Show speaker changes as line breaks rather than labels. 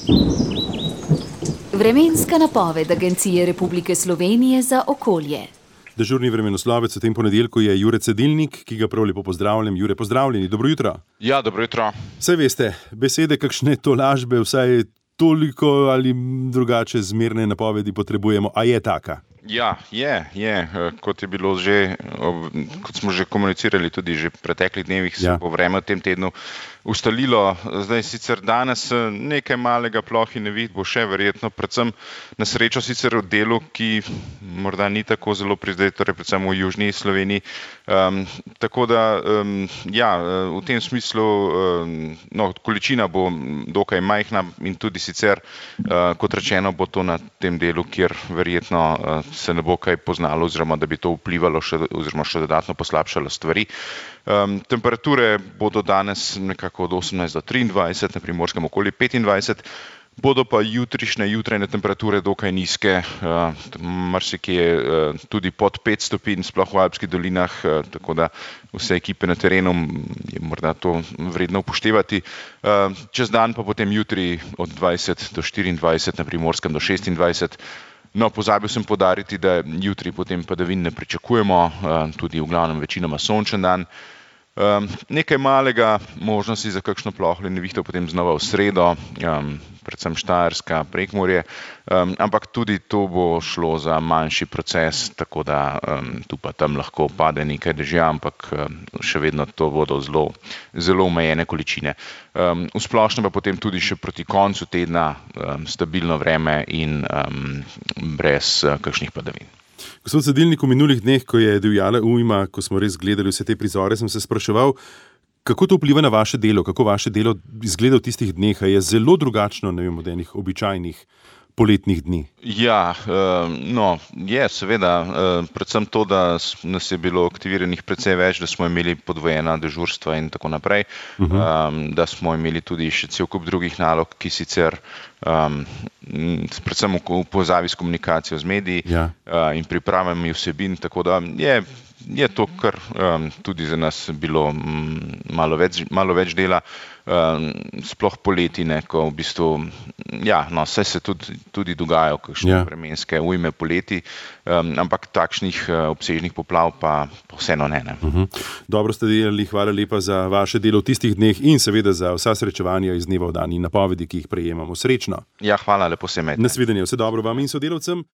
Vremenska napoved Agencije Republike Slovenije za okolje.
Dežurni vremenoslovec v tem ponedeljku je Jure Cedilnik, ki ga prav lepo pozdravljam. Jure, pozdravljeni, dobro jutro.
Ja, dobro jutro.
Saj veste, besede kakšne tolažbe, vsaj toliko ali drugače zmerne napovedi potrebujemo, a je taka?
Ja, je. Kot je bilo že, kot smo že komunicirali tudi že v preteklih dnevih, se bo vreme v tem tednu ustalilo. Zdaj sicer danes nekaj malega ploh in neviht bo še verjetno, predvsem na srečo sicer v delu, ki morda ni tako zelo prizadet, torej predvsem v južni Sloveniji. Tako da, v tem smislu, količina bo dokaj majhna in tudi sicer, kot rečeno, bo to na tem delu, kjer verjetno se ne bo kaj poznalo oziroma da bi to vplivalo oziroma še dodatno poslabšalo stvari. Temperature bodo danes nekako od 18 do 23, na Primorskem okoli 25, bodo pa jutrajne temperature dokaj nizke, marsikje tudi pod 5 stopinj, sploh v Alpskih dolinah, tako da vse ekipe na terenu je morda to vredno upoštevati. Čez dan pa potem jutri od 20 do 24, na Primorskem do 26. No, pozabil sem poudariti, da jutri potem padavin ne pričakujemo, tudi v glavnem večinoma sončen dan. Nekaj malega možnosti za kakšno plohlo in nevihto potem znova v sredo, predvsem Štajerska, Prekmurje, ampak tudi to bo šlo za manjši proces, tako da tu pa tam lahko pade nekaj dežja, ampak še vedno to bodo zelo omejene količine. V splošnem pa potem tudi še proti koncu tedna stabilno vreme in brez kakšnih padavin.
Gospod Cedilnik, v minulih dneh, ko je divjala ujma, ko smo res gledali vse te prizore, sem se spraševal, kako to vpliva na vaše delo, kako vaše delo izgleda v tistih dneh, a je zelo drugačno, ne vem, od enih običajnih poletnih dni.
Ja, je seveda, predvsem to, da nas je bilo aktiviranih precej več, da smo imeli podvojena dežurstva in tako naprej, da smo imeli tudi še cel kup drugih nalog, ki sicer predvsem v povezavi s komunikacijo z mediji in pripravami vsebin, tako da je to kar tudi za nas bilo malo več dela, sploh poleti, ko v bistvu, saj se tudi dogajajo kakšne vremenske ujme poleti, ampak takšnih obsežnih poplav pa vseeno ne.
Dobro ste delali, hvala lepa za vaše delo v tistih dneh in seveda za vsa srečevanja iz dneva v dan in napovedi, ki jih prejemamo. Srečno!
Ja, hvala, lepo se imejte.
Nasvidenje, vse dobro vam in sodelavcem.